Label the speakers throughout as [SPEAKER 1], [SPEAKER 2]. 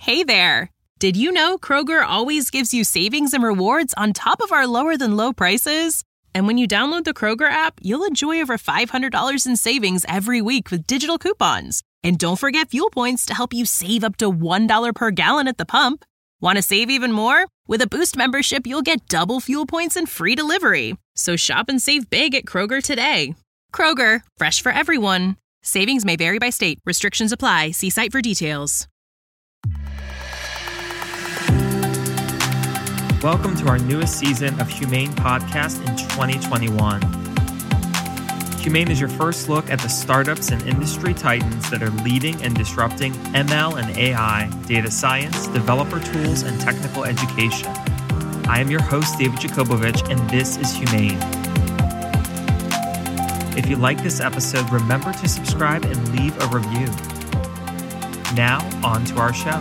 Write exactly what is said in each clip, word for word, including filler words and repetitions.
[SPEAKER 1] Hey there! Did you know Kroger always gives you savings and rewards on top of our lower-than-low prices? And when you download the Kroger app, you'll enjoy over five hundred dollars in savings every week with digital coupons. And don't forget fuel points to help you save up to one dollar per gallon at the pump. Want to save even more? With a Boost membership, you'll get double fuel points and free delivery. So shop and save big at Kroger today. Kroger, fresh for everyone. Savings may vary by state. Restrictions apply. See site for details.
[SPEAKER 2] Welcome to our newest season of Humane Podcast in twenty twenty-one. Humane is your first look at the startups and industry titans that are leading and disrupting M L and A I, data science, developer tools, and technical education. I am your host, David Jacobovich, and this is Humane. If you like this episode, remember to subscribe and leave a review. Now, on to our show.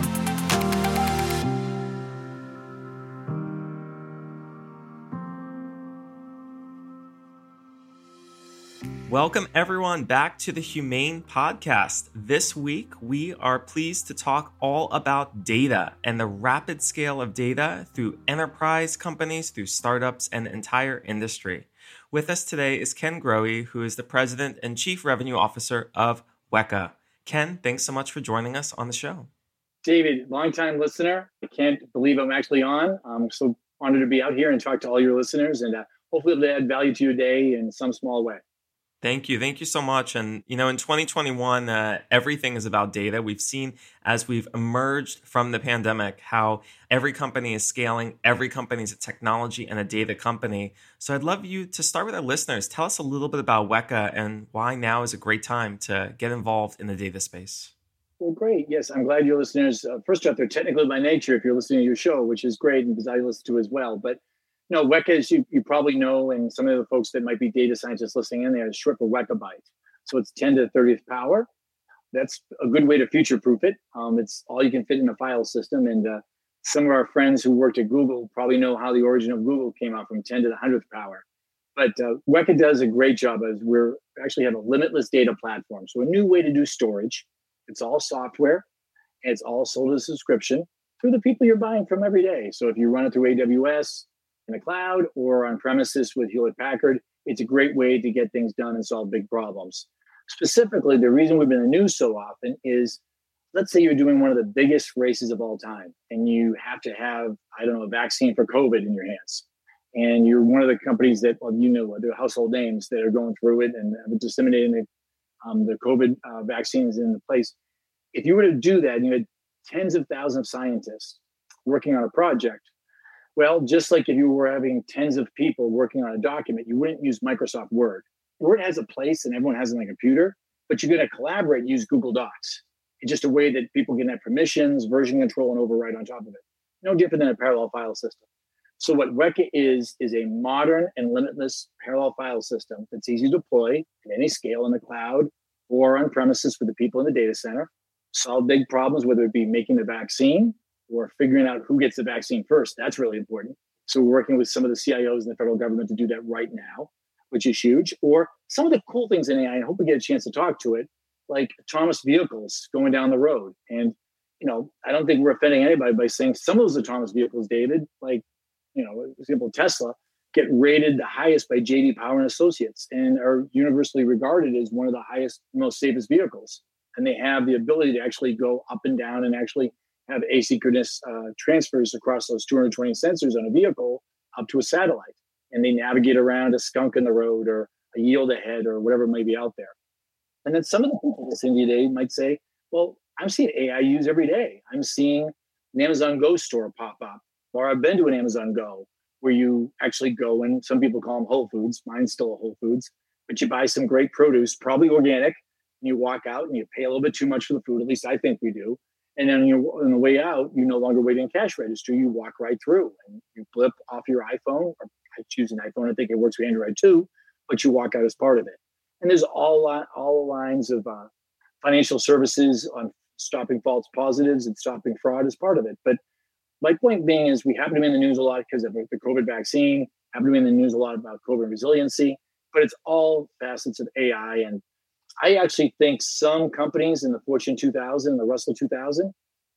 [SPEAKER 2] Welcome, everyone, back to the Humane Podcast. This week, we are pleased to talk all about data and the rapid scale of data through enterprise companies, through startups, and the entire industry. With us today is Ken Grohe, who is the President and Chief Revenue Officer of Weka. Ken, thanks so much for joining us on the show.
[SPEAKER 3] David, longtime listener. I can't believe I'm actually on. I'm so honored to be out here and talk to all your listeners, and uh, hopefully it'll add value to your day in some small way.
[SPEAKER 2] Thank you. Thank you so much. And, you know, in twenty twenty-one, uh, everything is about data. We've seen as we've emerged from the pandemic how every company is scaling. Every company is a technology and a data company. So I'd love you to start with our listeners. Tell us a little bit about Weka and why now is a great time to get involved in the data space.
[SPEAKER 3] Well, great. Yes, I'm glad your listeners, uh, first off, they're technical by nature if you're listening to your show, which is great because I listen to as well. But No, Weka, as you, you probably know, and some of the folks that might be data scientists listening in there, is short for Wekabyte. So it's ten to the thirtieth power. That's a good way to future-proof it. Um, it's all you can fit in a file system. And uh, some of our friends who worked at Google probably know how the origin of Google came out from ten to the hundredth power. But uh, Weka does a great job as we're actually have a limitless data platform. So a new way to do storage. It's all software. And it's all sold as a subscription through the people you're buying from every day. So if you run it through A W S, in the cloud, or on premises with Hewlett Packard, it's a great way to get things done and solve big problems. Specifically, the reason we've been in the news so often is, let's say you're doing one of the biggest races of all time, and you have to have, I don't know, a vaccine for COVID in your hands. And you're one of the companies that, well, you know, the household names that are going through it and disseminating the, um, the COVID uh, vaccines in the place. If you were to do that, and you had tens of thousands of scientists working on a project, well, just like if you were having tens of people working on a document, you wouldn't use Microsoft Word. Word has a place and everyone has it on a computer, but you're going to collaborate and use Google Docs. It's just a way that people can have permissions, version control, and override on top of it. No different than a parallel file system. So what Weka is, is a modern and limitless parallel file system that's easy to deploy at any scale in the cloud or on premises for the people in the data center, solve big problems, whether it be making the vaccine, or figuring out who gets the vaccine first. That's really important. So we're working with some of the C I Os in the federal government to do that right now, which is huge. Or some of the cool things in A I, and I hope we get a chance to talk to it, like autonomous vehicles going down the road. And, you know, I don't think we're offending anybody by saying some of those autonomous vehicles, David, like, you know, for example, Tesla, get rated the highest by J D Power and Associates and are universally regarded as one of the highest, most safest vehicles. And they have the ability to actually go up and down and actually have asynchronous uh, transfers across those two hundred twenty sensors on a vehicle up to a satellite. And they navigate around a skunk in the road or a yield ahead or whatever may be out there. And then some of the people listening today might say, well, I'm seeing A I use every day. I'm seeing an Amazon Go store pop up, or I've been to an Amazon Go where you actually go and some people call them Whole Foods. Mine's still a Whole Foods, but you buy some great produce, probably organic, and you walk out and you pay a little bit too much for the food. At least I think we do. And then you're on the way out, you no longer wait in cash register. You walk right through and you flip off your iPhone. Or I choose an iPhone. I think it works with Android too, but you walk out as part of it. And there's all all lines of uh, financial services on stopping false positives and stopping fraud as part of it. But my point being is we happen to be in the news a lot because of the COVID vaccine, happen to be in the news a lot about COVID resiliency, but it's all facets of A I. And I actually think some companies in the Fortune two thousand, the Russell two thousand,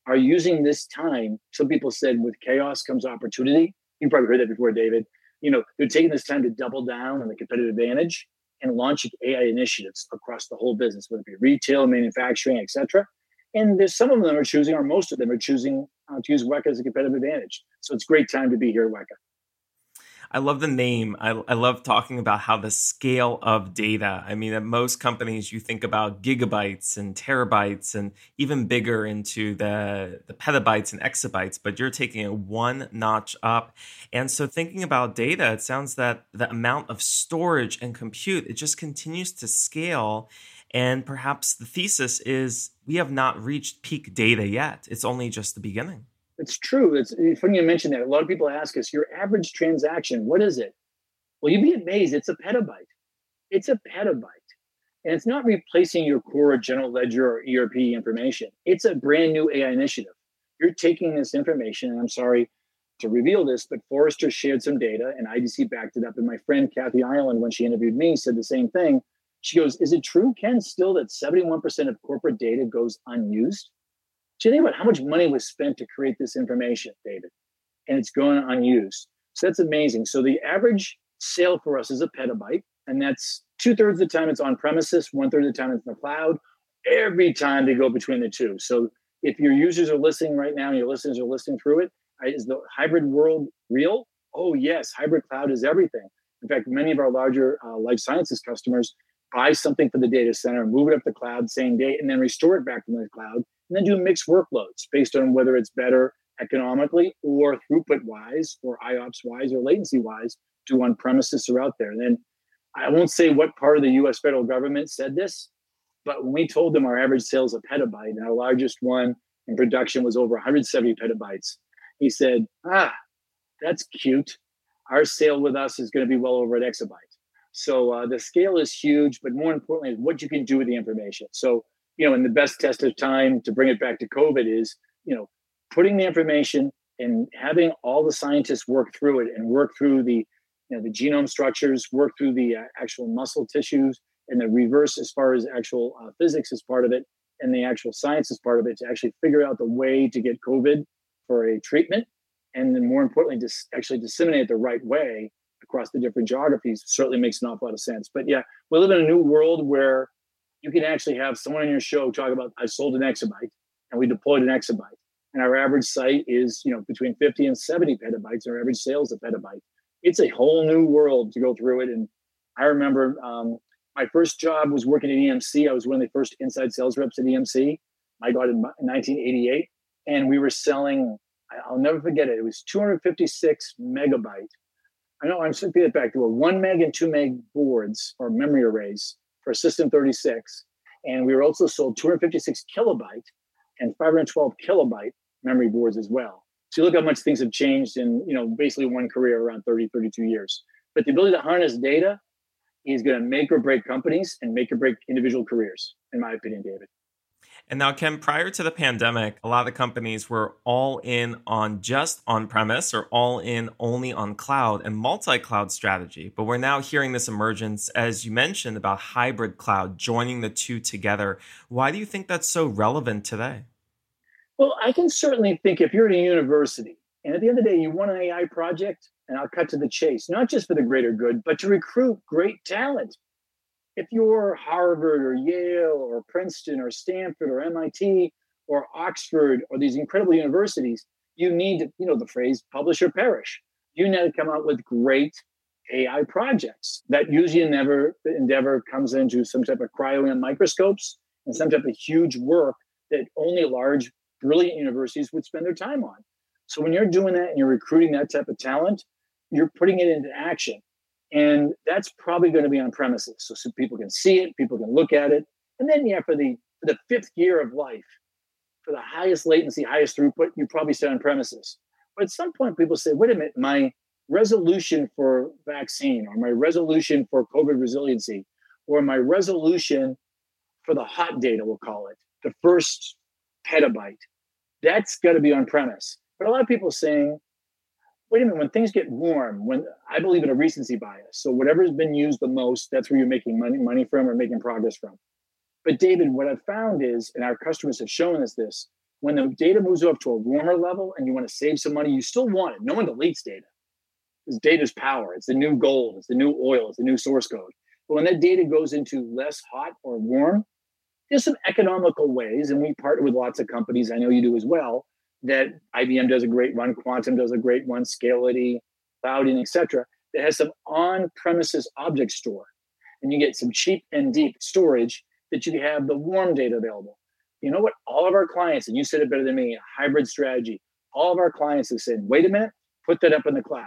[SPEAKER 3] are using this time. Some people said with chaos comes opportunity. You've probably heard that before, David. You know, they're taking this time to double down on the competitive advantage and launching A I initiatives across the whole business, whether it be retail, manufacturing, et cetera. And there's some of them are choosing, or most of them are choosing uh, to use Weka as a competitive advantage. So it's a great time to be here at Weka.
[SPEAKER 2] I love the name. I, I love talking about how the scale of data. I mean, at most companies, you think about gigabytes and terabytes and even bigger into the, the petabytes and exabytes, but you're taking it one notch up. And so thinking about data, it sounds that the amount of storage and compute, it just continues to scale. And perhaps the thesis is we have not reached peak data yet. It's only just the beginning.
[SPEAKER 3] It's true. It's funny you mentioned that. A lot of people ask us, your average transaction, what is it? Well, you'd be amazed. It's a petabyte. It's a petabyte. And it's not replacing your core general ledger or E R P information. It's a brand new A I initiative. You're taking this information, and I'm sorry to reveal this, but Forrester shared some data and I D C backed it up. And my friend Kathy Ireland, when she interviewed me, said the same thing. She goes, is it true, Ken, still that seventy-one percent of corporate data goes unused? So you think about how much money was spent to create this information, David, and it's going unused. So that's amazing. So the average sale for us is a petabyte, and that's two thirds of the time it's on premises, one third of the time it's in the cloud. Every time they go between the two. So if your users are listening right now and your listeners are listening through it, is the hybrid world real? Oh, yes. Hybrid cloud is everything. In fact, many of our larger uh, life sciences customers buy something for the data center, move it up the cloud same day, and then restore it back to the cloud, and then do mixed workloads based on whether it's better economically or throughput-wise or I O P S-wise or latency-wise to on-premises or out there. And then I won't say what part of the U S federal government said this, but when we told them our average sale is a petabyte and our largest one in production was over one hundred seventy petabytes, he said, ah, that's cute. Our sale with us is going to be well over an exabyte. So uh, the scale is huge, but more importantly, is what you can do with the information. So, you know, and the best test of time to bring it back to COVID is, you know, putting the information and having all the scientists work through it and work through the, you know, the genome structures, work through the uh, actual muscle tissues and the reverse as far as actual uh, physics is part of it and the actual science is part of it to actually figure out the way to get COVID for a treatment. And then more importantly, just actually disseminate it the right way across the different geographies certainly makes an awful lot of sense. But yeah, we live in a new world where you can actually have someone on your show talk about, I sold an exabyte and we deployed an exabyte. And our average site is, you know, between fifty and seventy petabytes. Our average sales a petabyte. It's a whole new world to go through it. And I remember um, my first job was working at E M C. I was one of the first inside sales reps at E M C. I got in nineteen eighty-eight. And we were selling, I'll never forget it. It was two hundred fifty-six megabyte. I know I'm thinking it back to a one meg and two meg boards or memory arrays for System thirty-six. And we were also sold two hundred fifty-six kilobyte and five hundred twelve kilobyte memory boards as well. So you look how much things have changed in, you know, basically one career around thirty, thirty-two years. But the ability to harness data is going to make or break companies and make or break individual careers, in my opinion, David.
[SPEAKER 2] And now, Ken, prior to the pandemic, a lot of companies were all in on just on-premise or all in only on cloud and multi-cloud strategy. But we're now hearing this emergence, as you mentioned, about hybrid cloud, joining the two together. Why do you think that's so relevant today?
[SPEAKER 3] Well, I can certainly think if you're at a university and at the end of the day, you want an A I project, and I'll cut to the chase, not just for the greater good, but to recruit great talent. If you're Harvard or Yale or Princeton or Stanford or M I T or Oxford or these incredible universities, you need to, you know, the phrase publish or perish. You need to come out with great A I projects. That usually never endeavor comes into some type of cryo microscopes and some type of huge work that only large, brilliant universities would spend their time on. So when you're doing that and you're recruiting that type of talent, you're putting it into action. And that's probably going to be on premises. So, so people can see it, people can look at it. And then, yeah, for the for the fifth year of life, for the highest latency, highest throughput, you probably stay on premises. But at some point, people say, wait a minute, my resolution for vaccine or my resolution for COVID resiliency or my resolution for the hot data, we'll call it, the first petabyte, that's got to be on premise. But a lot of people are saying, wait a minute, when things get warm, when I believe in a recency bias. So whatever's been used the most, that's where you're making money, money from or making progress from. But David, what I've found is, and our customers have shown us this, When the data moves up to a warmer level and you want to save some money, you still want it. No one deletes data. Because data is power. It's the new gold. It's the new oil. It's the new source code. But when that data goes into less hot or warm, there's some economical ways, and we partner with lots of companies, I know you do as well, that I B M does a great one, Quantum does a great one, Scality, Cloudin, et cetera, that has some on-premises object store. And you get some cheap and deep storage that you have the warm data available. You know what? All of our clients, and you said it better than me, a hybrid strategy, all of our clients have said, wait a minute, put that up in the cloud.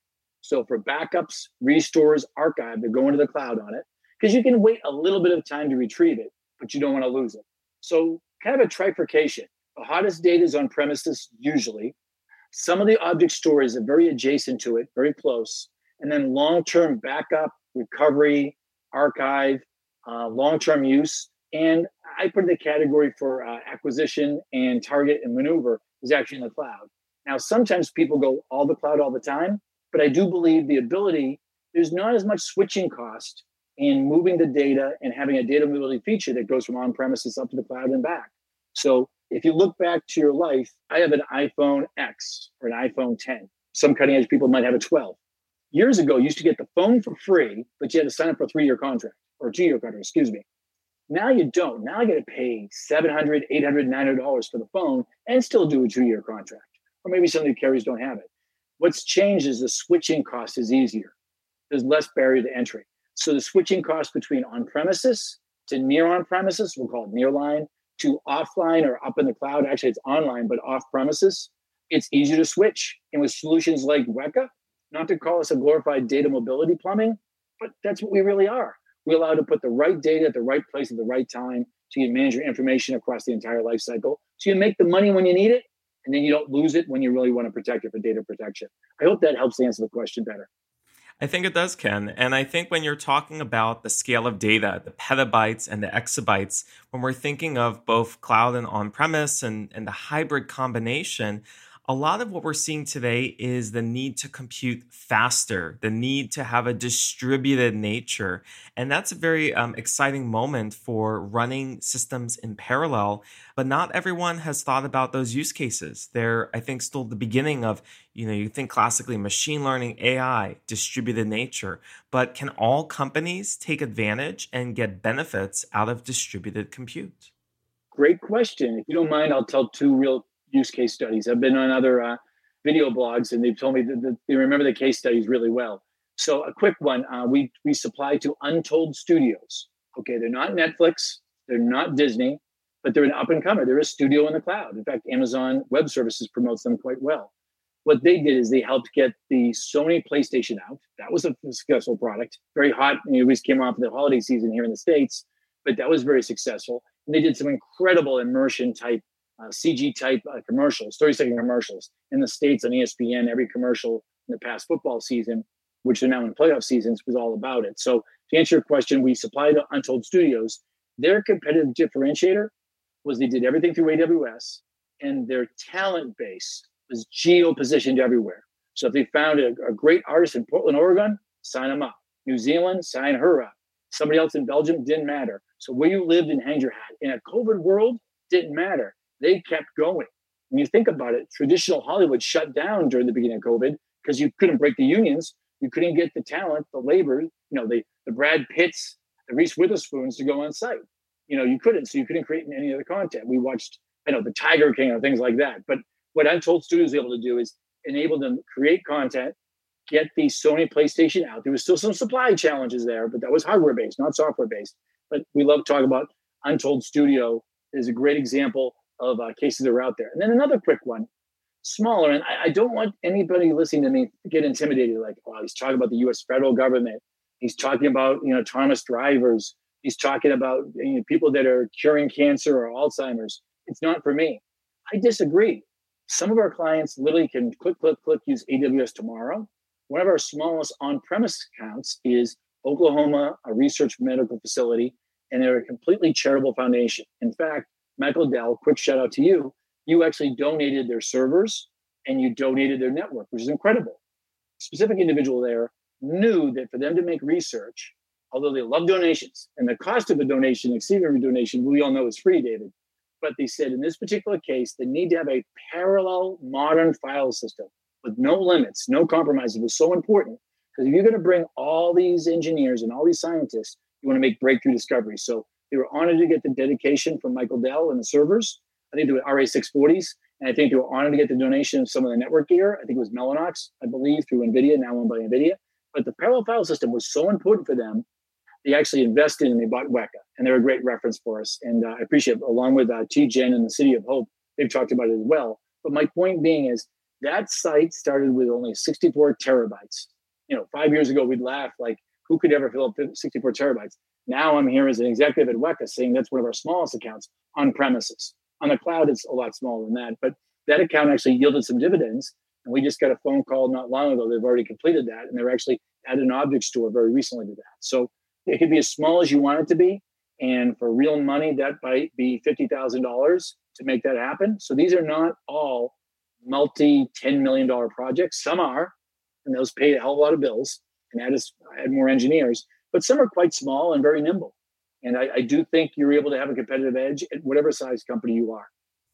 [SPEAKER 3] So for backups, restores, archive, they're going to the cloud on it because you can wait a little bit of time to retrieve it, but you don't want to lose it. So kind of a trifurcation. The hottest data is on premises usually. Some of the object stores are very adjacent to it, very close. And then long-term backup, recovery, archive, uh, long-term use. And I put in the category for uh, acquisition and target and maneuver is actually in the cloud. Now, sometimes people go all the cloud all the time, but I do believe the ability, there's not as much switching cost in moving the data and having a data mobility feature that goes from on-premises up to the cloud and back. So if you look back to your life, I have an iPhone X or an iPhone ten. Some cutting edge people might have a twelve. Years ago, you used to get the phone for free, but you had to sign up for a three-year contract or a two-year contract, excuse me. Now you don't. Now I got to pay seven hundred dollars, eight hundred dollars, nine hundred dollars for the phone and still do a two-year contract. Or maybe some of the carriers don't have it. What's changed is the switching cost is easier. There's less barrier to entry. So the switching cost between on-premises to near on-premises, we'll call it nearline, to offline or up in the cloud, actually it's online, but off-premises, it's easier to switch. And with solutions like Weka, not to call us a glorified data mobility plumbing, but that's what we really are. We're allowed to put the right data at the right place at the right time so you can manage your information across the entire life cycle. So you make the money when you need it, and then you don't lose it when you really want to protect it for data protection. I hope that helps answer the question better.
[SPEAKER 2] I think it does, Ken. And I think when you're talking about the scale of data, the petabytes and the exabytes, when we're thinking of both cloud and on-premise and, and the hybrid combination, a lot of what we're seeing today is the need to compute faster, the need to have a distributed nature. And that's a very um, exciting moment for running systems in parallel. But not everyone has thought about those use cases. They're, I think, still the beginning of, you know, you think classically machine learning, A I, distributed nature. But can all companies take advantage and get benefits out of distributed compute?
[SPEAKER 3] Great question. If you don't mind, I'll tell two real use case studies. I've been on other uh, video blogs and they've told me that, that they remember the case studies really well. So a quick one, uh, we we supply to Untold Studios. Okay, they're not Netflix, they're not Disney, but they're an up and comer. They're a studio in the cloud. In fact, Amazon Web Services promotes them quite well. What they did is they helped get the Sony PlayStation out. That was a successful product, very hot. You know, we came off the holiday season here in the States, but that was very successful. And they did some incredible immersion type Uh, C G type uh, commercials, thirty second commercials in the States on E S P N. Every commercial in the past football season, which are now in playoff seasons, was all about it. So to answer your question, we supply to Untold Studios. Their competitive differentiator was they did everything through A W S and their talent base was geo-positioned everywhere. So if they found a, a great artist in Portland, Oregon, sign them up. New Zealand, sign her up. Somebody else in Belgium, didn't matter. So where you lived and hanged your hat. In a COVID world, didn't matter. They kept going. When you think about it, traditional Hollywood shut down during the beginning of COVID because you couldn't break the unions. You couldn't get the talent, the labor, you know, the, the Brad Pitts, the Reese Witherspoons to go on site. You know, you couldn't. So you couldn't create any other content. We watched, I know, the Tiger King or things like that. But what Untold Studios was able to do is enable them to create content, get the Sony PlayStation out. There was still some supply challenges there, but that was hardware-based, not software-based. But we love to talk about Untold Studio is a great example of uh, cases that are out there. And then another quick one, smaller, and I, I don't want anybody listening to me to get intimidated, like, oh, he's talking about the U S federal government. He's talking about, you know, autonomous drivers. He's talking about, you know, people that are curing cancer or Alzheimer's. It's not for me. I disagree. Some of our clients literally can click, click, click, use A W S tomorrow. One of our smallest on-premise accounts is Oklahoma, a research medical facility, and they're a completely charitable foundation. In fact, Michael Dell, quick shout out to you. You actually donated their servers and you donated their network, which is incredible. A specific individual there knew that for them to make research, although they love donations and the cost of a donation, exceeding a donation, we all know is free, David. But they said in this particular case, they need to have a parallel modern file system with no limits, no compromises. It was so important because if you're going to bring all these engineers and all these scientists, you want to make breakthrough discoveries. So they were honored to get the dedication from Michael Dell and the servers. I think they were R A six forties. And I think they were honored to get the donation of some of the network gear. I think it was Mellanox, I believe, through NVIDIA, now owned by NVIDIA. But the parallel file system was so important for them, they actually invested and they bought Weka. And they're a great reference for us. And uh, I appreciate it, along with uh, T Gen and the City of Hope, they've talked about it as well. But my point being is that site started with only sixty-four terabytes. You know, five years ago, we'd laugh like, who could ever fill up sixty-four terabytes? Now I'm here as an executive at Weka saying that's one of our smallest accounts on premises. On the cloud, it's a lot smaller than that. But that account actually yielded some dividends. And we just got a phone call not long ago. They've already completed that. And they're actually added an object store very recently to that. So it could be as small as you want it to be. And for real money, that might be fifty thousand dollars to make that happen. So these are not all multi ten million dollars projects. Some are, and those pay a hell of a lot of bills and add, us, add more engineers. But some are quite small and very nimble. And I, I do think you're able to have a competitive edge at whatever size company you are.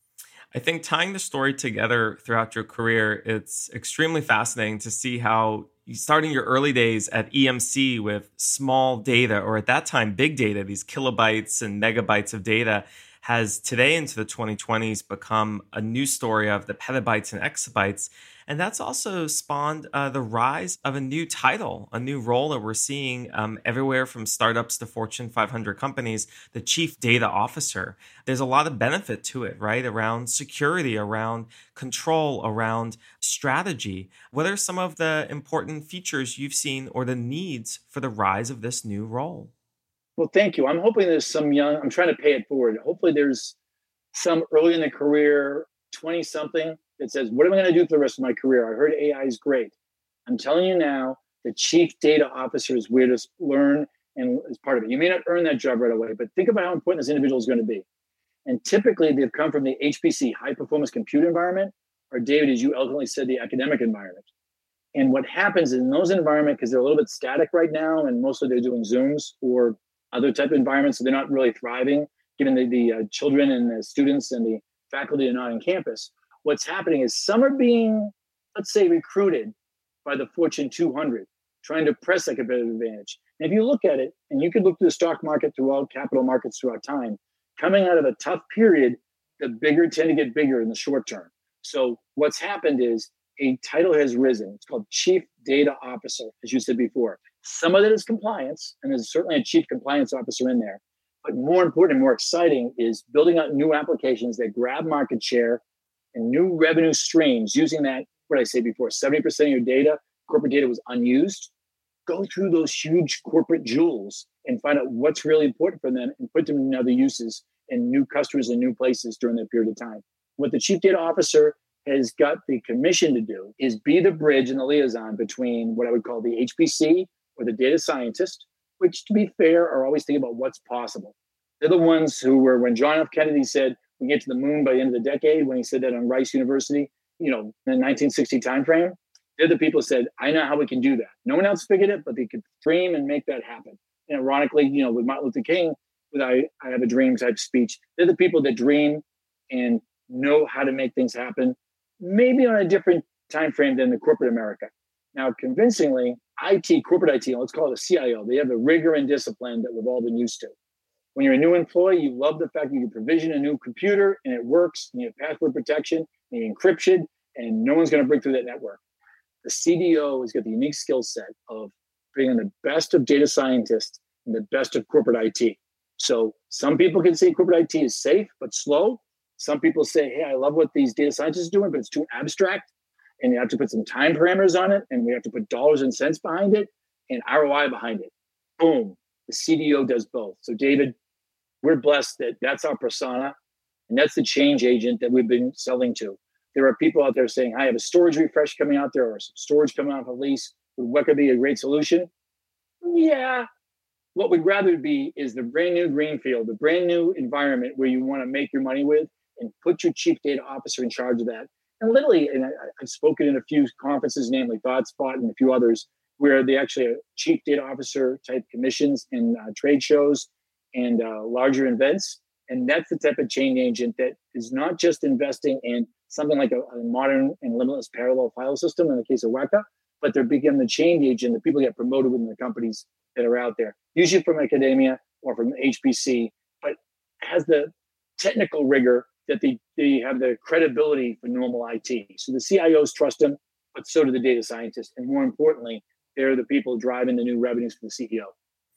[SPEAKER 2] I think tying the story together throughout your career, it's extremely fascinating to see how you starting your early days at E M C with small data, or at that time, big data, these kilobytes and megabytes of data, has today into the twenty twenties become a new story of the petabytes and exabytes. And that's also spawned uh, the rise of a new title, a new role that we're seeing um, everywhere from startups to Fortune five hundred companies, the Chief Data Officer. There's a lot of benefit to it, right? Around security, around control, around strategy. What are some of the important features you've seen or the needs for the rise of this new role?
[SPEAKER 3] Well, thank you. I'm hoping there's some young, I'm trying to pay it forward. Hopefully there's some early in the career, twenty something that says, what am I going to do for the rest of my career? I heard A I is great. I'm telling you now, the Chief Data Officer is where to learn and is part of it. You may not earn that job right away, but think about how important this individual is going to be. And typically they've come from the H P C, high performance compute environment, or David, as you eloquently said, the academic environment. And what happens in those environments, because they're a little bit static right now, and mostly they're doing Zooms or other type of environments, so they're not really thriving, given the, the uh, children and the students and the faculty are not on campus. What's happening is some are being, let's say, recruited by the Fortune two hundred, trying to press that competitive advantage. And if you look at it, and you could look through the stock market throughout, capital markets throughout time, coming out of a tough period, the bigger tend to get bigger in the short term. So what's happened is a title has risen. It's called Chief Data Officer, as you said before. Some of it is compliance, and there's certainly a chief compliance officer in there. But more important and more exciting is building out new applications that grab market share and new revenue streams using that, what I say before, seventy percent of your data, corporate data was unused. Go through those huge corporate jewels and find out what's really important for them and put them in other uses and new customers in new places during that period of time. What the Chief Data Officer has got the commission to do is be the bridge and the liaison between what I would call the H P C or the data scientist, which, to be fair, are always thinking about what's possible. They're the ones who were, when John F. Kennedy said, we get to the moon by the end of the decade, when he said that on Rice University, you know, in the nineteen sixty timeframe, they're the people who said, I know how we can do that. No one else figured it, but they could dream and make that happen. And ironically, you know, with Martin Luther King, with I, I have a dream type speech, they're the people that dream and know how to make things happen, maybe on a different time frame than the corporate America. Now, convincingly, I T, corporate I T, let's call it a C I O, they have the rigor and discipline that we've all been used to. When you're a new employee, you love the fact that you can provision a new computer and it works, and you have password protection, and you encrypt it, and no one's going to break through that network. The C D O has got the unique skill set of bringing the best of data scientists and the best of corporate I T. So some people can say corporate I T is safe but slow. Some people say, hey, I love what these data scientists are doing, but it's too abstract. And you have to put some time parameters on it, and we have to put dollars and cents behind it and R O I behind it. Boom. The C D O does both. So David, we're blessed that that's our persona, and that's the change agent that we've been selling to. There are people out there saying, I have a storage refresh coming out there or some storage coming out of a lease. Would Weka be a great solution? Yeah. What we'd rather be is the brand new greenfield, the brand new environment where you want to make your money with, and put your chief data officer in charge of that. And literally, and I, I've spoken in a few conferences, namely ThoughtSpot and a few others, where they actually have chief data officer type commissions and uh, trade shows and uh, larger events. And that's the type of change agent that is not just investing in something like a, a modern and limitless parallel file system in the case of Weka, but they're becoming the change agent that people get promoted within the companies that are out there, usually from academia or from H P C, but has the technical rigor that they, they have the credibility for normal I T. So the C I Os trust them, but so do the data scientists. And more importantly, they're the people driving the new revenues for the C E O.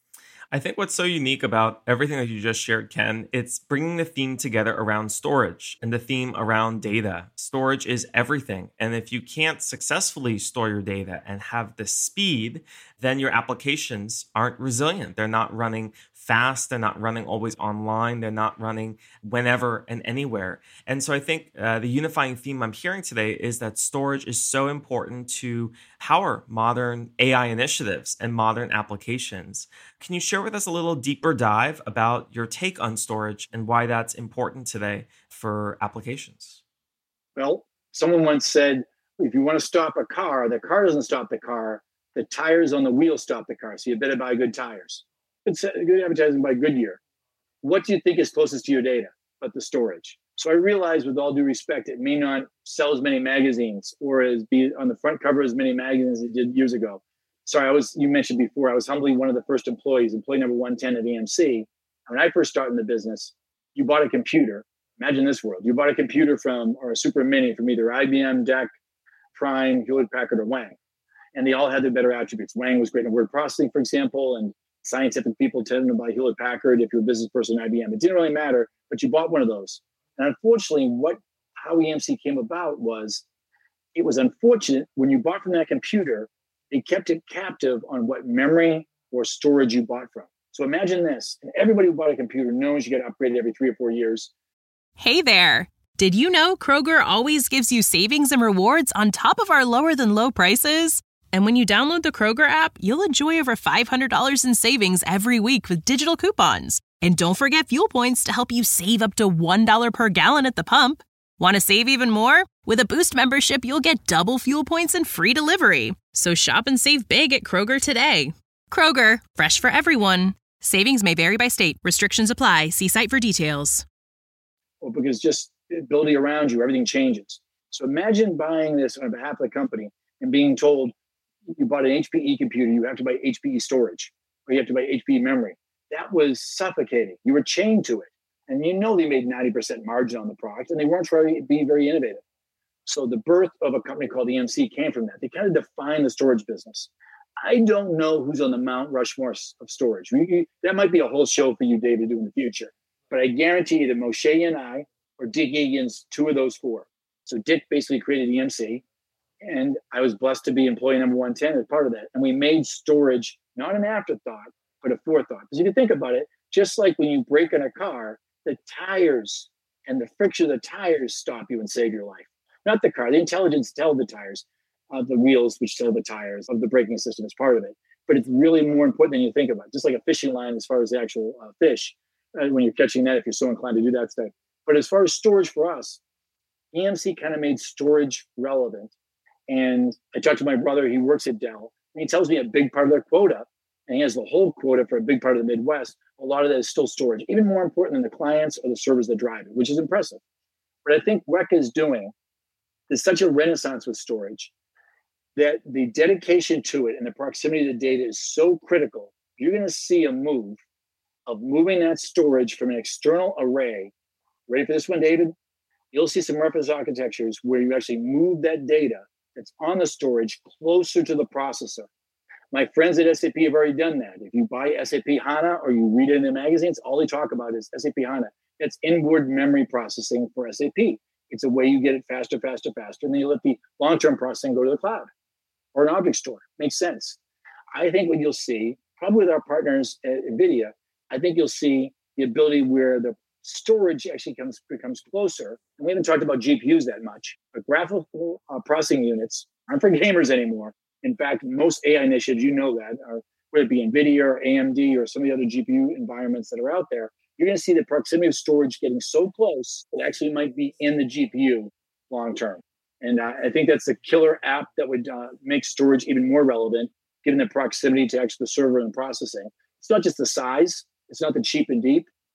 [SPEAKER 2] I think what's so unique about everything that you just shared, Ken, it's bringing the theme together around storage and the theme around data. Storage is everything. And if you can't successfully store your data and have the speed, then your applications aren't resilient. They're not running fast. They're not running always online. They're not running whenever and anywhere. And so I think uh, the unifying theme I'm hearing today is that storage is so important to power modern A I initiatives and modern applications. Can you share with us a little deeper dive about your take on storage and why that's important today for applications?
[SPEAKER 3] Well, someone once said, if you want to stop a car, the car doesn't stop the car. The tires on the wheel stop the car. So you better buy good tires. Good, good advertising by Goodyear. What do you think is closest to your data but the storage? So I realize, with all due respect, it may not sell as many magazines or as be on the front cover as many magazines it did years ago. Sorry, I was, you mentioned before, I was humbly one of the first employees, employee number one ten at E M C. When I first started in the business, you bought a computer. Imagine this world. You bought a computer from, or a Super Mini from either I B M, D E C, Prime, Hewlett Packard, or Wang. And they all had their better attributes. Wang was great in word processing, for example, and scientific people tended to buy Hewlett Packard if you're a business person at I B M. It didn't really matter, but you bought one of those. And unfortunately, what how E M C came about was, it was unfortunate when you bought from that computer, they kept it captive on what memory or storage you bought from. So imagine this, and everybody who bought a computer knows you got to upgrade it every three or four years.
[SPEAKER 1] Hey there. Did you know Kroger always gives you savings and rewards on top of our lower than low prices? And when you download the Kroger app, you'll enjoy over five hundred dollars in savings every week with digital coupons. And don't forget fuel points to help you save up to one dollar per gallon at the pump. Want to save even more? With a Boost membership, you'll get double fuel points and free delivery. So shop and save big at Kroger today. Kroger, fresh for everyone. Savings may vary by state. Restrictions apply. See site for details.
[SPEAKER 3] Well, because just the ability around you, everything changes. So imagine buying this on behalf of the company and being told, you bought an H P E computer, you have to buy H P E storage, or you have to buy H P E memory. That was suffocating. You were chained to it. And you know they made ninety percent margin on the product, and they weren't very, being very innovative. So the birth of a company called E M C came from that. They kind of defined the storage business. I don't know who's on the Mount Rushmore of storage. We, we, that might be a whole show for you, Dave, to do in the future. But I guarantee you that Moshe and I, or Dick Egan's two of those four. So Dick basically created E M C, and I was blessed to be employee number one ten as part of that. And we made storage not an afterthought, but a forethought. Because if you think about it, just like when you break in a car, the tires and the friction of the tires stop you and save your life. Not the car. The intelligence tells the tires, uh, the wheels which tell the tires of the braking system is part of it. But it's really more important than you think about. Just like a fishing line as far as the actual uh, fish, uh, when you're catching that, if you're so inclined to do that stuff. But as far as storage for us, E M C kind of made storage relevant. And I talked to my brother, he works at Dell, and he tells me a big part of their quota, and he has the whole quota for a big part of the Midwest, a lot of that is still storage, even more important than the clients or the servers that drive it, which is impressive. But I think Weka is doing, there's such a renaissance with storage that the dedication to it and the proximity to the data is so critical. You're going to see a move of moving that storage from an external array. Ready for this one, David? You'll see some reference architectures where you actually move that data that's on the storage closer to the processor. My friends at S A P have already done that. If you buy S A P HANA or you read it in the magazines, all they talk about is S A P HANA. It's inward memory processing for S A P. It's a way you get it faster, faster, faster, and then you let the long-term processing go to the cloud or an object store. Makes sense. I think what you'll see, probably with our partners at NVIDIA, I think you'll see the ability where the storage actually comes becomes closer. And we haven't talked about G P Us that much, but graphical uh, processing units aren't for gamers anymore. In fact, most A I initiatives, you know that, are, whether it be NVIDIA or A M D or some of the other G P U environments that are out there, you're going to see the proximity of storage getting so close that actually might be in the G P U long term. And uh, I think that's a killer app that would uh, make storage even more relevant, given the proximity to actually the server and processing. It's not just the size. It's not the cheap and deep.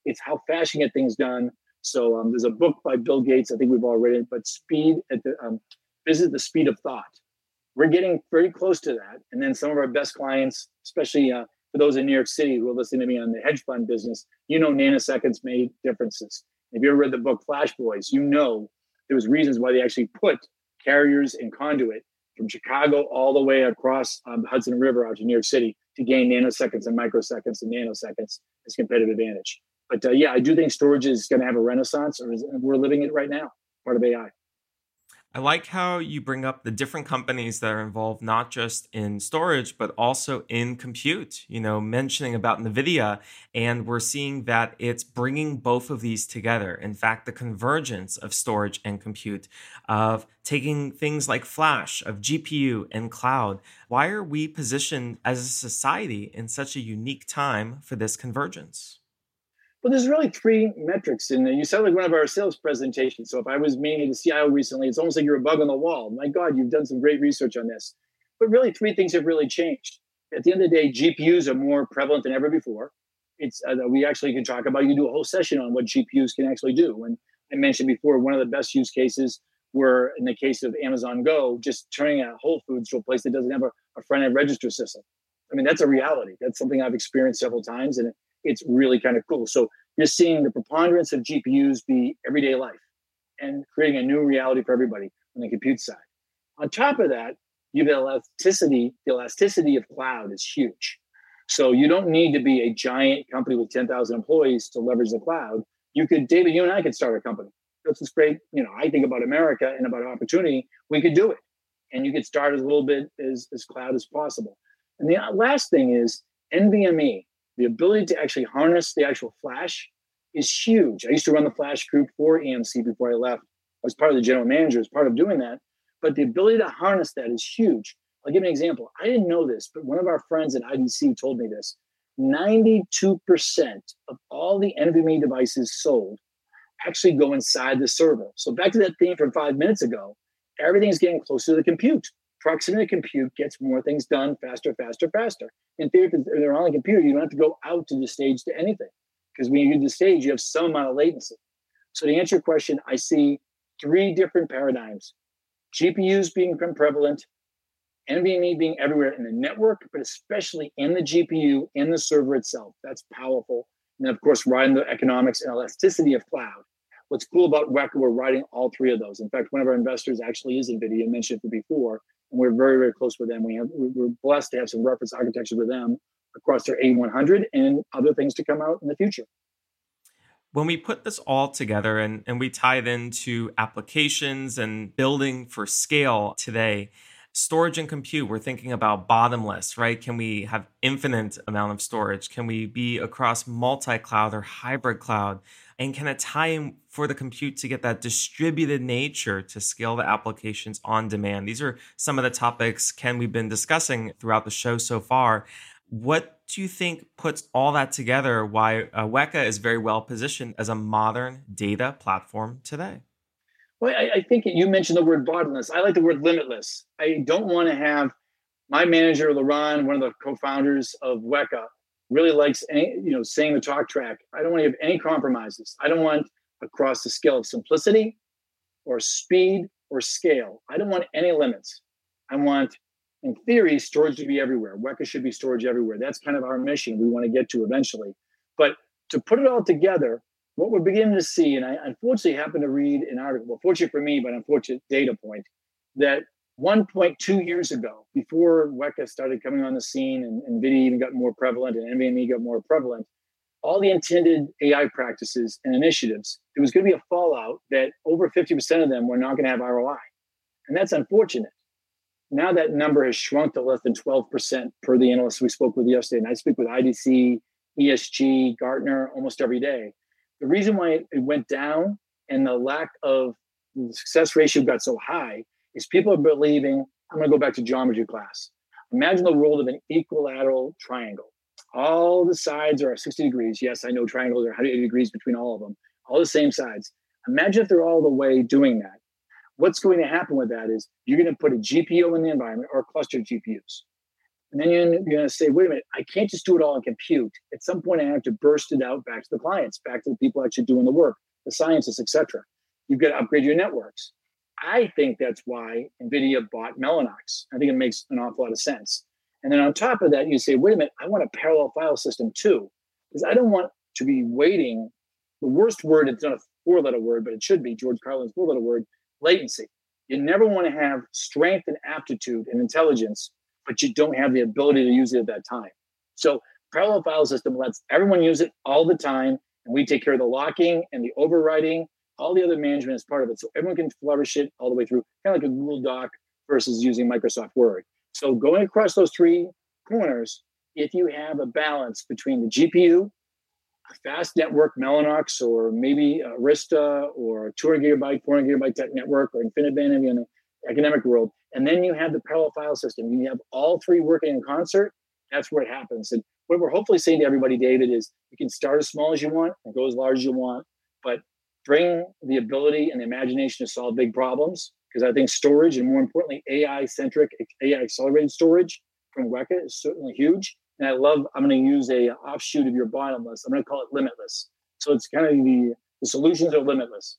[SPEAKER 3] It's how fast you get things done. So um, there's a book by Bill Gates. I think we've all read it, but speed at the um, visit the speed of thought. We're getting very close to that. And then some of our best clients, especially uh, for those in New York City who are listening to me on the hedge fund business, you know, nanoseconds made differences. If you ever read the book Flash Boys, you know there was reasons why they actually put carriers and conduit from Chicago all the way across um, the Hudson River out to New York City to gain nanoseconds and microseconds and nanoseconds as competitive advantage. But uh, yeah, I do think storage is going to have a renaissance, or is, we're living it right now, part of A I.
[SPEAKER 2] I like how you bring up the different companies that are involved, not just in storage, but also in compute, you know, mentioning about NVIDIA, and we're seeing that it's bringing both of these together. In fact, the convergence of storage and compute, of taking things like flash, of G P U and cloud. Why are we positioned as a society in such a unique time for this convergence?
[SPEAKER 3] Well, there's really three metrics, and you sound like one of our sales presentations. So if I was meeting the C I O recently, it's almost like you're a bug on the wall. My God, you've done some great research on this. But really, three things have really changed. At the end of the day, G P Us are more prevalent than ever before. It's uh, we actually can talk about. You can do a whole session on what G P Us can actually do. And I mentioned before, one of the best use cases were in the case of Amazon Go, just turning a Whole Foods to a place that doesn't have a, a front-end register system. I mean, that's a reality. That's something I've experienced several times, and it, it's really kind of cool. So you're seeing the preponderance of G P Us be everyday life and creating a new reality for everybody on the compute side. On top of that, you have elasticity. The elasticity of cloud is huge. So you don't need to be a giant company with ten thousand employees to leverage the cloud. You could, David, you and I could start a company. That's what's great. You know, I think about America and about opportunity. We could do it. And you could start as a little bit as, as cloud as possible. And the last thing is NVMe. The ability to actually harness the actual flash is huge. I used to run the flash group for E M C before I left. I was part of the general manager as part of doing that. But the ability to harness that is huge. I'll give you an example. I didn't know this, but one of our friends at I D C told me this. ninety-two percent of all the NVMe devices sold actually go inside the server. So back to that theme from five minutes ago, everything's getting closer to the compute. Proximity to compute gets more things done faster, faster, faster. In theory, if they're on a computer, you don't have to go out to the stage to anything. Because when you do the stage, you have some amount of latency. So to answer your question, I see three different paradigms. G P Us being prevalent, NVMe being everywhere in the network, but especially in the G P U, in the server itself. That's powerful. And then, of course, riding the economics and elasticity of cloud. What's cool about Weka, we're riding all three of those. In fact, one of our investors actually is NVIDIA. I mentioned it before. And we're very, very close with them. We have, we're blessed to have some reference architecture with them across their A one hundred and other things to come out in the future.
[SPEAKER 2] When we put this all together and, and we tie it into applications and building for scale today, storage and compute, we're thinking about bottomless, right? Can we have infinite amount of storage? Can we be across multi-cloud or hybrid cloud? And can it tie in for the compute to get that distributed nature to scale the applications on demand? These are some of the topics, Ken, we've been discussing throughout the show so far. What do you think puts all that together? Why uh, Weka is very well positioned as a modern data platform today?
[SPEAKER 3] Well, I, I think you mentioned the word bottomless. I like the word limitless. I don't want to have my manager, Laurent, one of the co-founders of Weka, really likes any, you know, saying the talk track. I don't want to have any compromises. I don't want across the scale of simplicity or speed or scale. I don't want any limits. I want, in theory, storage to be everywhere. Weka should be storage everywhere. That's kind of our mission we want to get to eventually. But to put it all together, what we're beginning to see, and I unfortunately happened to read an article, well, fortunate for me, but unfortunate data point, that one point two years ago, before Weka started coming on the scene and, and NVIDIA even got more prevalent and NVMe got more prevalent, all the intended A I practices and initiatives, there was going to be a fallout that over fifty percent of them were not going to have R O I. And that's unfortunate. Now that number has shrunk to less than twelve percent per the analysts we spoke with yesterday. And I speak with I D C, E S G, Gartner almost every day. The reason why it went down and the lack of the success ratio got so high is people are believing, I'm going to go back to geometry class. Imagine the world of an equilateral triangle. All the sides are sixty degrees. Yes, I know triangles are one hundred eighty degrees between all of them, all the same sides. Imagine if they're all the way doing that. What's going to happen with that is you're going to put a G P U in the environment or a cluster of G P Us. And then you're, you're going to say, wait a minute, I can't just do it all in compute. At some point, I have to burst it out back to the clients, back to the people actually doing the work, the scientists, et cetera. You've got to upgrade your networks. I think that's why NVIDIA bought Mellanox. I think it makes an awful lot of sense. And then on top of that, you say, wait a minute, I want a parallel file system too, because I don't want to be waiting. The worst word, it's not a four-letter word, but it should be, George Carlin's four-letter word, latency. You never want to have strength and aptitude and intelligence, but you don't have the ability to use it at that time. So parallel file system lets everyone use it all the time, and we take care of the locking and the overwriting, all the other management is part of it. So everyone can flourish it all the way through, kind of like a Google Doc versus using Microsoft Word. So going across those three corners, if you have a balance between the G P U, a fast network, Mellanox, or maybe Arista, or two hundred gigabyte, four hundred gigabyte tech network, or InfiniBand in the academic world, and then you have the parallel file system, you have all three working in concert, that's where it happens. And what we're hopefully saying to everybody, David, is you can start as small as you want and go as large as you want, but bring the ability and the imagination to solve big problems, because I think storage, and more importantly, A I-centric, A I-accelerated storage from Weka is certainly huge. And I love, I'm going to use a offshoot of your bottomless. I'm going to call it limitless. So it's kind of the, the solutions are limitless.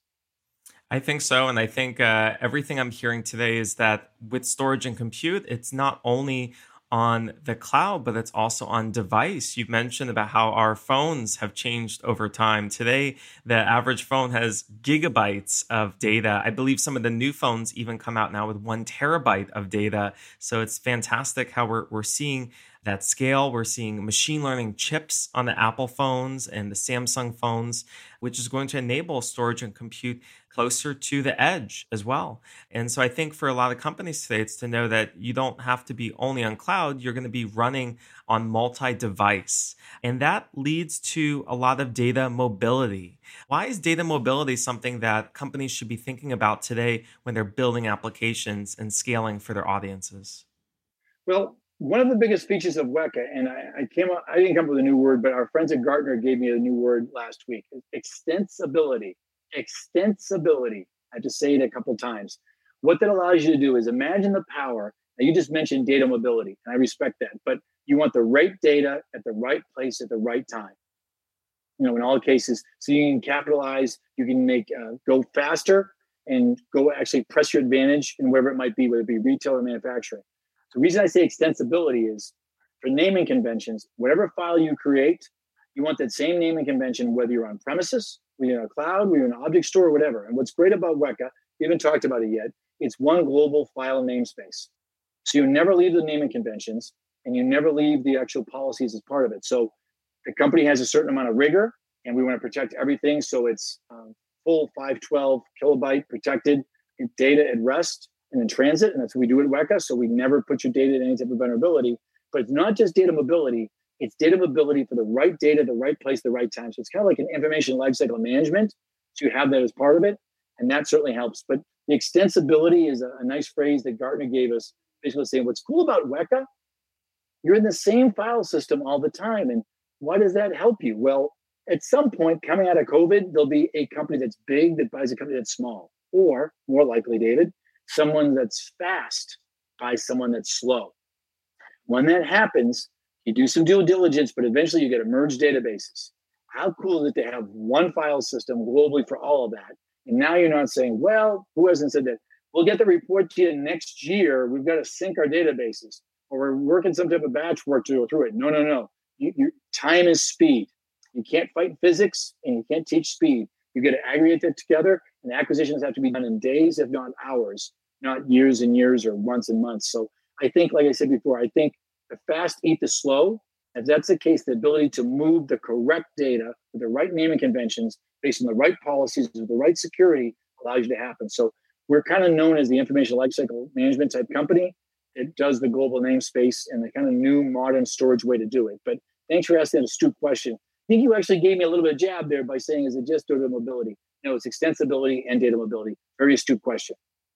[SPEAKER 2] I think so. And I think uh, everything I'm hearing today is that with storage and compute, it's not only on the cloud, but it's also on device. You've mentioned about how our phones have changed over time. Today, the average phone has gigabytes of data. I believe some of the new phones even come out now with one terabyte of data. So it's fantastic how we're we're seeing that scale. We're seeing machine learning chips on the Apple phones and the Samsung phones, which is going to enable storage and compute closer to the edge as well. And so I think for a lot of companies today, it's to know that you don't have to be only on cloud. You're going to be running on multi-device. And that leads to a lot of data mobility. Why is data mobility something that companies should be thinking about today when they're building applications and scaling for their audiences?
[SPEAKER 3] Well, one of the biggest features of Weka, and I, I came up, I didn't come up with a new word, but our friends at Gartner gave me a new word last week, extensibility. Extensibility. I have to say it a couple times. What that allows you to do is imagine the power. Now, you just mentioned data mobility, and I respect that, but you want the right data at the right place at the right time. You know, in all cases, so you can capitalize, you can make uh, go faster and go actually press your advantage in wherever it might be, whether it be retail or manufacturing. The reason I say extensibility is for naming conventions, whatever file you create, you want that same naming convention, whether you're on premises, whether you're in a cloud, whether you're in an object store, or whatever. And what's great about Weka, we haven't talked about it yet, it's one global file namespace. So you never leave the naming conventions and you never leave the actual policies as part of it. So the company has a certain amount of rigor and we want to protect everything. So it's um, full five twelve kilobyte protected data at rest and in transit, and that's what we do at Weka. So we never put your data in any type of vulnerability. But it's not just data mobility; it's data mobility for the right data, the right place, the right time. So it's kind of like an information lifecycle management. So you have that as part of it, and that certainly helps. But the extensibility is a, a nice phrase that Gartner gave us, basically saying what's cool about Weka, you're in the same file system all the time. And why does that help you? Well, at some point coming out of COVID, there'll be a company that's big that buys a company that's small, or more likely, David, someone that's fast buys someone that's slow. When that happens, you do some due diligence, but eventually you get a merged databases. How cool is it to have one file system globally for all of that? And now you're not saying, well, who hasn't said that? We'll get the report to you next year. We've got to sync our databases, or we're working some type of batch work to go through it. No, no, no. You, you, time is speed. You can't fight physics and you can't teach speed. You got to aggregate that together, and acquisitions have to be done in days, if not hours, not years and years or months and months. So I think, like I said before, I think the fast eat the slow. If that's the case, the ability to move the correct data with the right naming conventions based on the right policies with the right security allows you to happen. So we're kind of known as the information lifecycle management type company. It does the global namespace and the kind of new modern storage way to do it. But thanks for asking that astute question. I think you actually gave me a little bit of jab there by saying, is it just data mobility? No, it's extensibility and data mobility. Very astute question.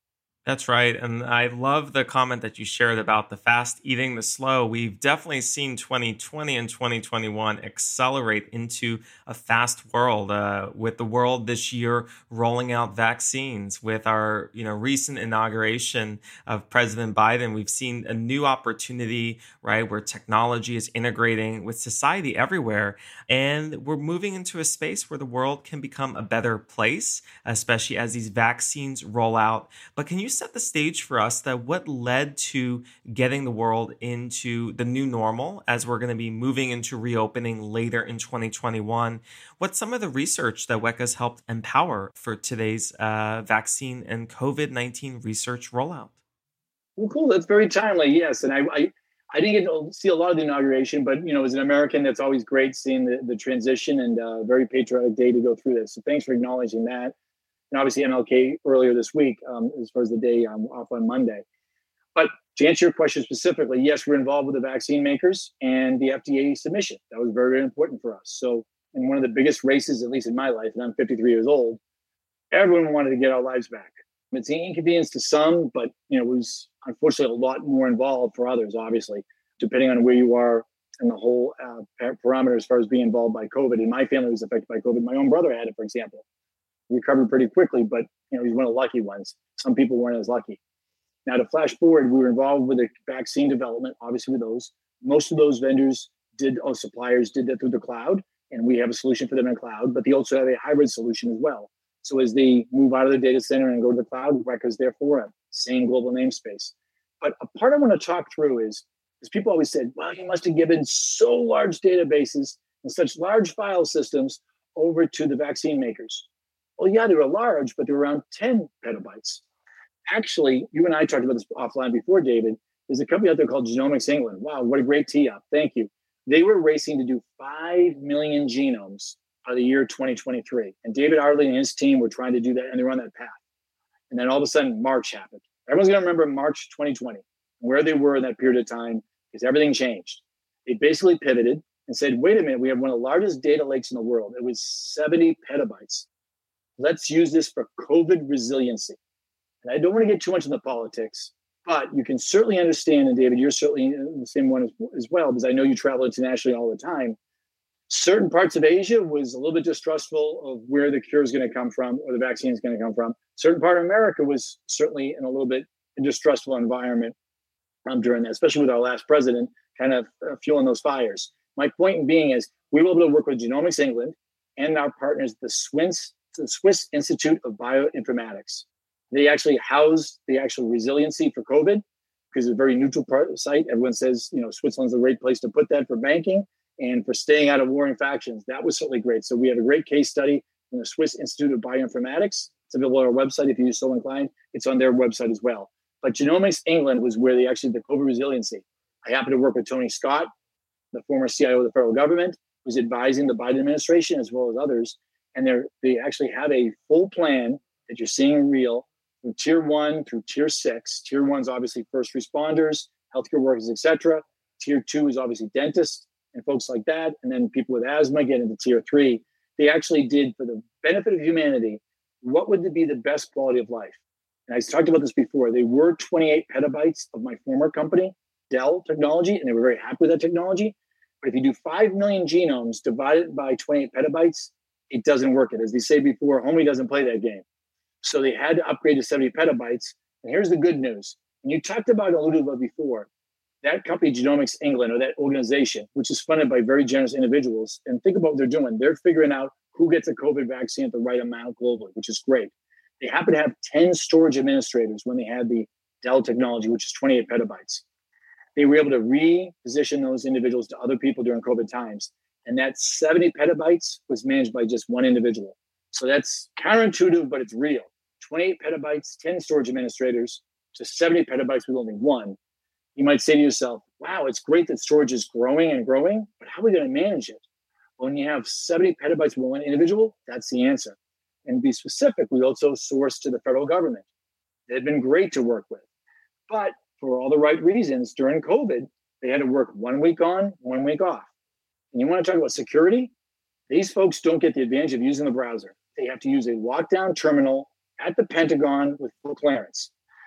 [SPEAKER 2] That's right. And I love the comment that you shared about the fast eating the slow. We've definitely seen twenty twenty and twenty twenty-one accelerate into a fast world, uh, with the world this year rolling out vaccines. With our, you know, recent inauguration of President Biden, we've seen a new opportunity, right, where technology is integrating with society everywhere. And we're moving into a space where the world can become a better place, especially as these vaccines roll out. But can you set the stage for us that what led to getting the world into the new normal as we're going to be moving into reopening later in twenty twenty-one? What's some of the research that WECA's helped empower for today's uh, vaccine and COVID nineteen research rollout?
[SPEAKER 3] Well, cool. That's very timely. Yes. And I, I, I didn't get to see a lot of the inauguration, but, you know, as an American, that's always great seeing the, the transition, and a uh, very patriotic day to go through this. So thanks for acknowledging that. And obviously M L K earlier this week, um, as far as the day I'm off on Monday. But to answer your question specifically, yes, we're involved with the vaccine makers and the F D A submission. That was very, very important for us. So in one of the biggest races, at least in my life, and I'm fifty-three years old, everyone wanted to get our lives back. It's an inconvenience to some, but you know, it was unfortunately a lot more involved for others, obviously, depending on where you are and the whole uh, parameter as far as being involved by COVID. And my family was affected by COVID. My own brother had it, for example. Recovered pretty quickly, but you know, he's one of the lucky ones. Some people weren't as lucky. Now to flash forward, we were involved with the vaccine development, obviously with those. Most of those vendors did, or suppliers did that through the cloud, and we have a solution for them in cloud, but they also have a hybrid solution as well. So as they move out of the data center and go to the cloud, WECA's there for them, same global namespace. But a part I want to talk through is, is people always said, well, you must have given so large databases and such large file systems over to the vaccine makers. Well, yeah, they were large, but they were around ten petabytes. Actually, you and I talked about this offline before, David. There's a company out there called Genomics England. Wow, what a great tee-up. Thank you. They were racing to do five million genomes by the year twenty twenty-three. And David Hartley and his team were trying to do that, and they were on that path. And then all of a sudden, March happened. Everyone's going to remember March twenty twenty, where they were in that period of time, because everything changed. They basically pivoted and said, wait a minute, we have one of the largest data lakes in the world. It was seventy petabytes. Let's use this for COVID resiliency. And I don't want to get too much into politics, but you can certainly understand, and David, you're certainly the same one as, as well, because I know you travel internationally all the time. Certain parts of Asia was a little bit distrustful of where the cure is going to come from or the vaccine is going to come from. Certain part of America was certainly in a little bit distrustful environment um, during that, especially with our last president kind of uh, fueling those fires. My point in being is we were able to work with Genomics England and our partners, the Swiss, the Swiss Institute of Bioinformatics. They actually housed the actual resiliency for COVID because it's a very neutral part, site. Everyone says, you know, Switzerland's a great place to put that for banking and for staying out of warring factions. That was certainly great. So we had a great case study from the Swiss Institute of Bioinformatics. It's available on our website if you're so inclined. It's on their website as well. But Genomics England was where they actually did the COVID resiliency. I happened to work with Tony Scott, the former C I O of the federal government, who's advising the Biden administration as well as others. And they they actually have a full plan that you're seeing real from tier one through tier six. Tier one is obviously first responders, healthcare workers, et cetera. Tier two is obviously dentists and folks like that. And then people with asthma get into tier three. They actually did, for the benefit of humanity, what would be the best quality of life? And I talked about this before. They were twenty-eight petabytes of my former company, Dell Technology, and they were very happy with that technology. But if you do five million genomes divided by twenty-eight petabytes, it doesn't work it. As they say before, homie doesn't play that game. So they had to upgrade to seventy petabytes. And here's the good news. And you talked about, alluded about before, that company, Genomics England, or that organization, which is funded by very generous individuals, and think about what they're doing. They're figuring out who gets a COVID vaccine at the right amount globally, which is great. They happen to have ten storage administrators when they had the Dell technology, which is twenty-eight petabytes. They were able to reposition those individuals to other people during COVID times. And that seventy petabytes was managed by just one individual. So that's counterintuitive, but it's real. twenty-eight petabytes, ten storage administrators, to seventy petabytes with only one. You might say to yourself, wow, it's great that storage is growing and growing, but how are we going to manage it? Well, when you have seventy petabytes with one individual, that's the answer. And to be specific, we also source to the federal government. They've been great to work with. But for all the right reasons, during COVID, they had to work one week on, one week off. And you want to talk about security? These folks don't get the advantage of using the browser. They have to use a lockdown terminal at the Pentagon with full clearance.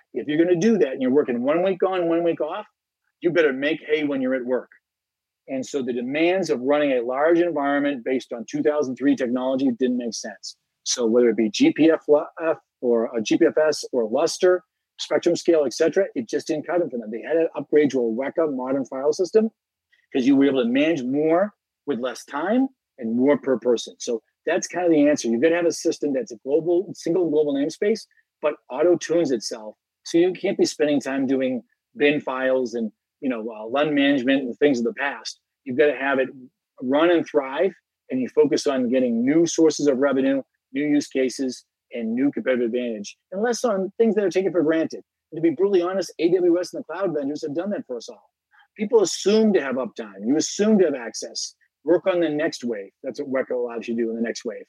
[SPEAKER 3] if you're going to do that and you're working one week on, one week off, you better make hay when you're at work. And so the demands of running a large environment based on two thousand three technology didn't make sense. So whether it be G P F or a G P F S or Lustre, Spectrum Scale, et cetera, it just didn't cut them for them. They had to upgrade to a Weka modern file system because you were able to manage more with less time and more per person. So that's kind of the answer. You've got to have a system that's a global, single global namespace, but auto-tunes itself. So you can't be spending time doing bin files and you know, uh, L U N management and things of the past. You've got to have it run and thrive, and you focus on getting new sources of revenue, new use cases, and new competitive advantage, and less on things that are taken for granted. And to be brutally honest, A W S and the cloud vendors have done that for us all. People assume to have uptime. You assume to have access. Work on the next wave. That's what Weka allows you to do in the next wave.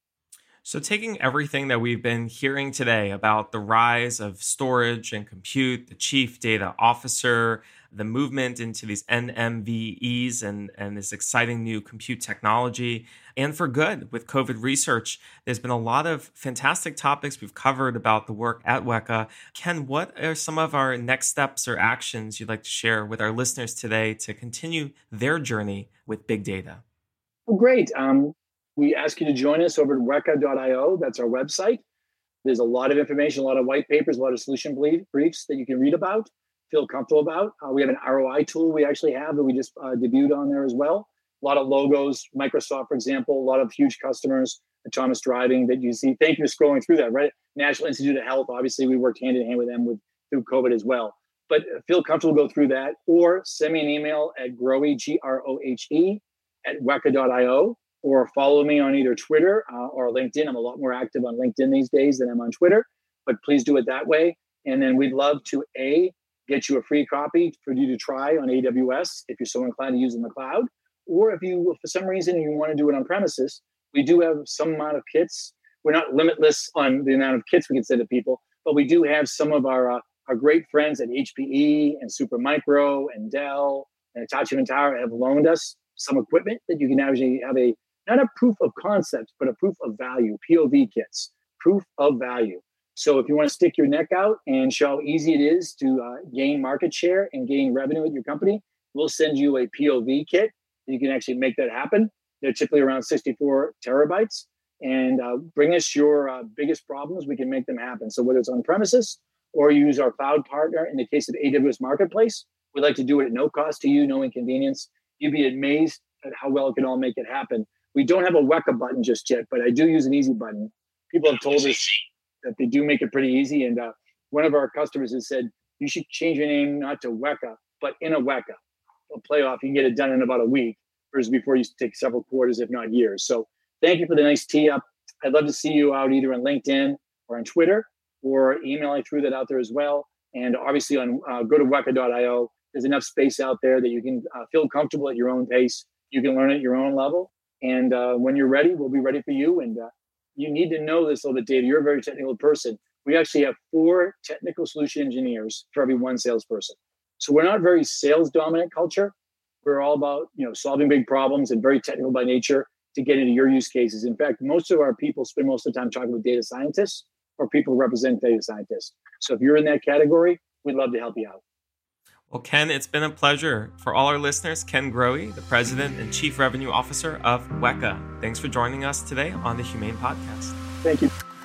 [SPEAKER 2] So taking everything that we've been hearing today about the rise of storage and compute, the chief data officer, the movement into these N M V Es and, and this exciting new compute technology, and for good with COVID research, there's been a lot of fantastic topics we've covered about the work at Weka. Ken, what are some of our next steps or actions you'd like to share with our listeners today to continue their journey with big data?
[SPEAKER 3] Well, great. Um, We ask you to join us over at weka dot io. That's our website. There's a lot of information, a lot of white papers, a lot of solution briefs that you can read about, feel comfortable about. Uh, we have an R O I tool we actually have that we just uh, debuted on there as well. A lot of logos, Microsoft, for example, a lot of huge customers, autonomous driving that you see. Thank you for scrolling through that, right? National Institute of Health, obviously, we worked hand in hand with them with through COVID as well. But feel comfortable, go through that, or send me an email at Grohe, G R O H E, at weka dot io. Or follow me on either Twitter uh, or LinkedIn. I'm a lot more active on LinkedIn these days than I'm on Twitter, but please do it that way. And then we'd love to, A, get you a free copy for you to try on A W S if you're so inclined to use it in the cloud. Or if you, for some reason, you want to do it on premises, we do have some amount of kits. We're not limitless on the amount of kits we can send to people, but we do have some of our, uh, our great friends at H P E and Supermicro and Dell and Hitachi Vantara have loaned us some equipment that you can actually have a not a proof of concept, but a proof of value, P O V kits, proof of value. So if you want to stick your neck out and show how easy it is to uh, gain market share and gain revenue at your company, we'll send you a P O V kit. You can actually make that happen. They're typically around sixty-four terabytes. And uh, bring us your uh, biggest problems. We can make them happen. So whether it's on premises or you use our cloud partner, in the case of A W S Marketplace, we'd like to do it at no cost to you, no inconvenience. You'd be amazed at how well it can all make it happen. We don't have a Weka button just yet, but I do use an easy button. People have told us that they do make it pretty easy. And uh, one of our customers has said, you should change your name not to Weka, but in a Weka. A playoff, you can get it done in about a week versus before you take several quarters, if not years. So thank you for the nice tee up. I'd love to see you out either on LinkedIn or on Twitter or email. I threw that out there as well. And obviously on uh, go to weka dot io. There's enough space out there that you can uh, feel comfortable at your own pace. You can learn at your own level. And uh, when you're ready, we'll be ready for you. And uh, you need to know this a little bit, Dave. You're a very technical person. We actually have four technical solution engineers for every one salesperson. So we're not a very sales dominant culture. We're all about, you know, solving big problems and very technical by nature to get into your use cases. In fact, most of our people spend most of the time talking with data scientists or people who represent data scientists. So if you're in that category, we'd love to help you out.
[SPEAKER 2] Well, Ken, it's been a pleasure. For all our listeners, Ken Grohe, the President and Chief Revenue Officer of Weka. Thanks for joining us today on the Humane Podcast.
[SPEAKER 3] Thank you.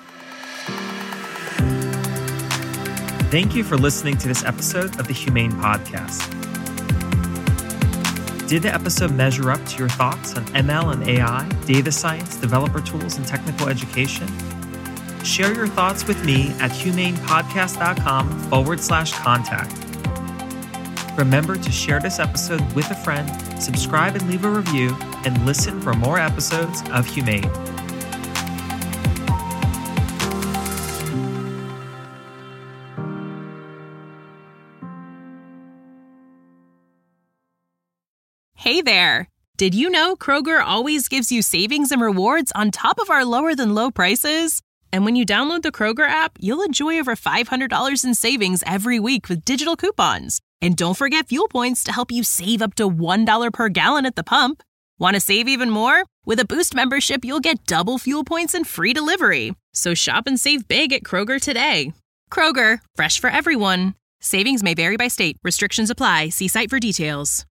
[SPEAKER 2] Thank you for listening to this episode of the Humane Podcast. Did the episode measure up to your thoughts on M L and A I, data science, developer tools, and technical education? Share your thoughts with me at humanepodcast.com forward slash contact. Remember to share this episode with a friend, subscribe and leave a review, and listen for more episodes of Humane.
[SPEAKER 1] Hey there! Did you know Kroger always gives you savings and rewards on top of our lower than low prices? And when you download the Kroger app, you'll enjoy over five hundred dollars in savings every week with digital coupons. And don't forget fuel points to help you save up to one dollar per gallon at the pump. Want to save even more? With a Boost membership, you'll get double fuel points and free delivery. So shop and save big at Kroger today. Kroger, fresh for everyone. Savings may vary by state. Restrictions apply. See site for details.